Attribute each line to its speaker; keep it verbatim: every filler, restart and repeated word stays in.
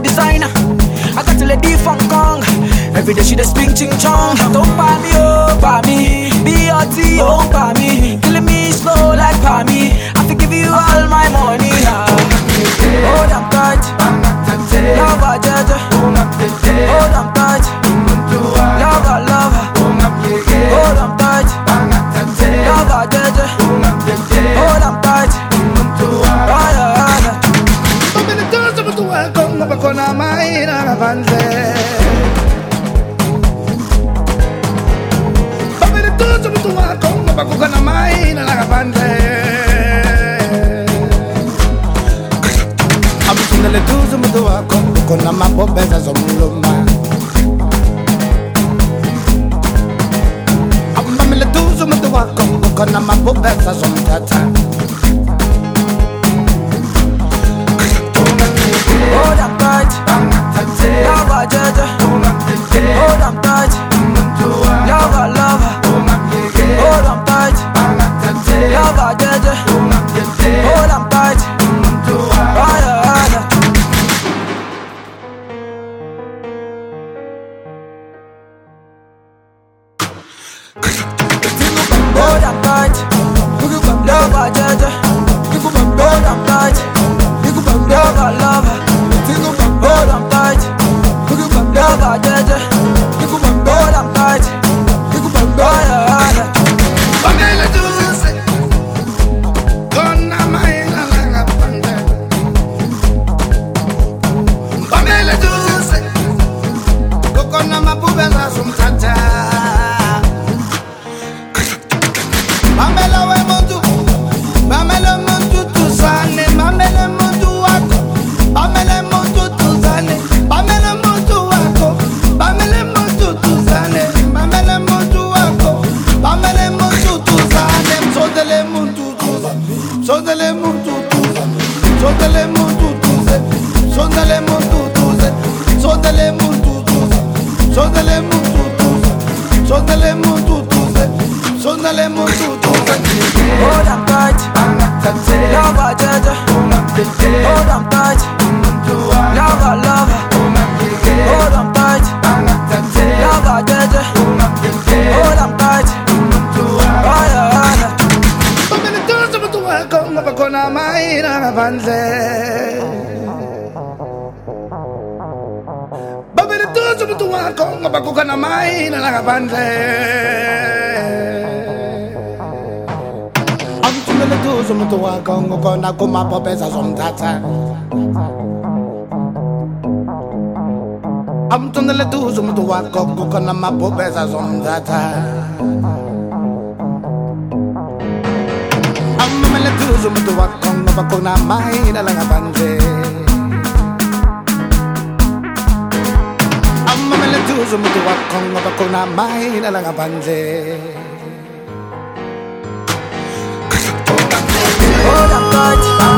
Speaker 1: designer. I got to let the funk kong. Every day she just spring ching chong. Don't buy me, oh, buy me. B R T, oh, buy me. Killing me slow like buy me. I have to give you all my money. Ah. Hold on tight. Love her, Jaja. Hold on tight. Love her, love her. Hold on tight. Love her, Jaja. Hold on tight. Raya, raya.
Speaker 2: Bakona maina na banze Babele tuzo mtu wako bakona maina na banze Amtundele tuzo mtu wako bakona mabobeza zomuluma Amamele tuzo mtu wako bakona mabobeza zomtata
Speaker 1: Hold on tight, love her, Jaja. Hold on tight, love her, love her. Hold on tight, love her, Jaja. Hold on tight, raya, raya. Hold on tight, love her, Jaja. Hold on tight, love her, love her. Hold on tight, love her, Jaja. Hold on tight, raya, raya.
Speaker 2: Pamela Dulce, Donna Maina la banda. Pamela Dulce, Kokona mabubela sumtata. Pamela we muntu, Pamela muntu tuzane, Pamela muntu wako, Pamela muntu tuzane, Pamela muntu wako, Pamela muntu tuzane, Pamela muntu wako, Pamela muntu tuzane, Sondele muntu tuzane, Sondele muntu tuzane, Sondele muntu tuzane, Sondele muntu tuzane, Sondele muntu tuzane, Sondele muntu tuzane, Sondele muntu tuzane, Sondele muntu tuzane.
Speaker 1: Hold on tight, love her, Jaja. Hold on tight, love her, love her. Hold on tight, love her, Jaja. Hold on tight, raya, raya.
Speaker 2: Pamela tuzo mtu wako bakona maina na banze Pamela tuzo mtu wako bakona maina na banze Amtundele tuzo mtu wako ngokona kumapopeza zomthatha Amtundele tuzo mtu wako ngokona mapopeza zomthatha Amamele tuzo mtu wako bakona maina la banze Amamele tuzo mtu wako bakona maina la banze
Speaker 1: Hold on tight.